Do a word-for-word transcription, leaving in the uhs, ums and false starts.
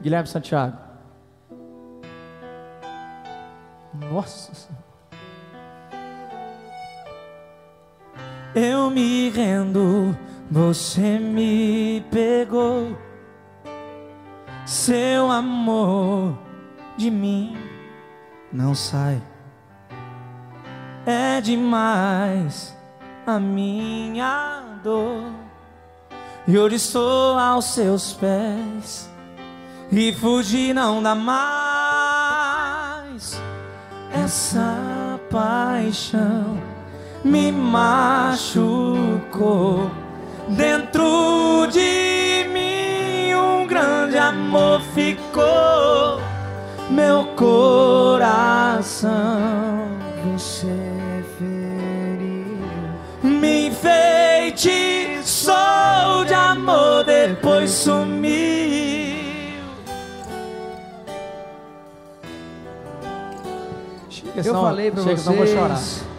Guilherme Santiago. Nossa. Eu me rendo, você me pegou. Seu amor de mim não sai. É demais a minha dor. E hoje estou aos seus pés e fugir não dá mais. Essa paixão me machucou. Dentro de mim um grande amor ficou. Meu coração Você feriu, me enfeitiçou de amor, depois sumiu. Chega, eu senão- falei pra chega, senão eu vou chorar. vocês